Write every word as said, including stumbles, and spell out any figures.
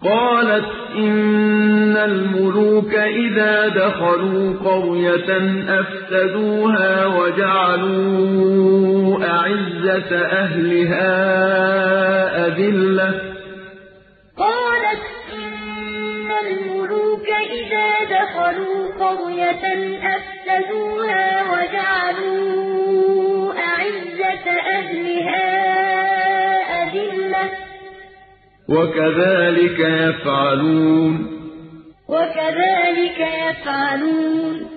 قالت إن الملوك إذا دخلوا قرية أفسدوها وجعلوا أعزة أهلها أذلة قالت إن الملوك إذا دخلوا قرية أفسدوها وجعلوا أعزة أهلها أذلة وكذلك يفعلون وكذلك يفعلون